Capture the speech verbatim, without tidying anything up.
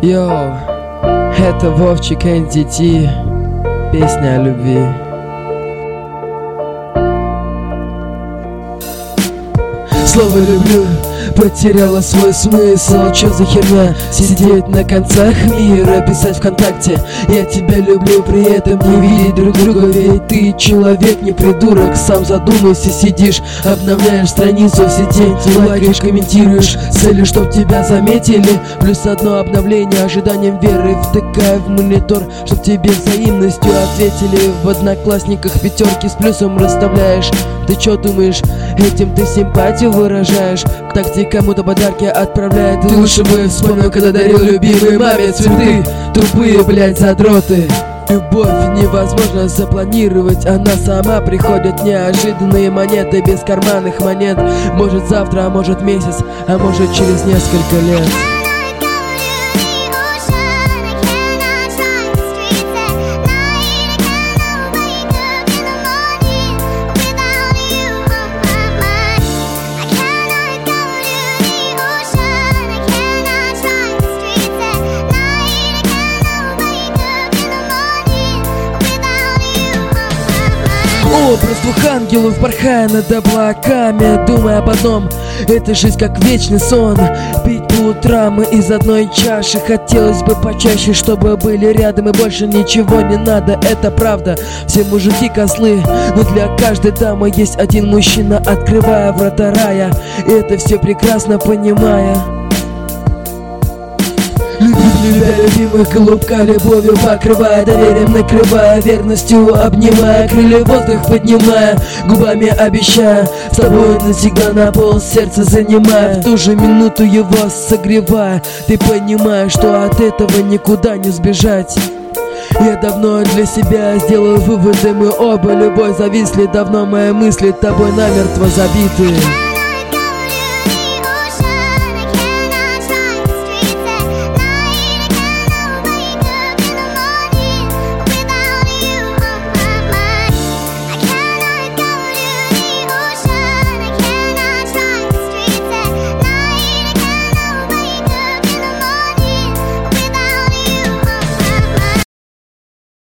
Йоу, это Вовчик эн ди ти, песня о любви. Слово «люблю» потеряло свой смысл. Чё за херня сидеть на концах мира, писать ВКонтакте «Я тебя люблю», при этом не видеть друг друга. Ведь ты человек, не придурок. Сам задумайся, сидишь, обновляешь страницу в сети, лайкаешь, комментируешь с целью, чтоб тебя заметили. Плюс одно обновление ожиданием веры, втыкая в монитор, чтоб тебе взаимностью ответили. В одноклассниках пятерки с плюсом расставляешь. Ты чё думаешь, этим ты симпатию выражаешь? Так ты кому-то подарки отправляет. Ты лучше бы вспомнил, когда дарил любимой маме цветы. Тупые, блять, задроты. Любовь невозможно запланировать, она сама приходит. Неожиданные монеты без карманных монет. Может завтра, а может месяц, а может через несколько лет. Образ двух ангелов, порхая над облаками, думая об одном: это жизнь как вечный сон. Пить по утрам из одной чаши, хотелось бы почаще, чтобы были рядом и больше ничего не надо. Это правда, все мужики козлы, но для каждой дамы есть один мужчина, открывая врата рая. И это все прекрасно понимая. Любя любимых, голубка любовью покрывая, доверием накрывая, верностью обнимая, крылья в воздух поднимая, губами обещая, с тобой навсегда на пол сердца занимая. В ту же минуту его согревая, ты понимаешь, что от этого никуда не сбежать. Я давно для себя сделал выводы, мы оба любой зависли. Давно мои мысли тобой намертво забиты.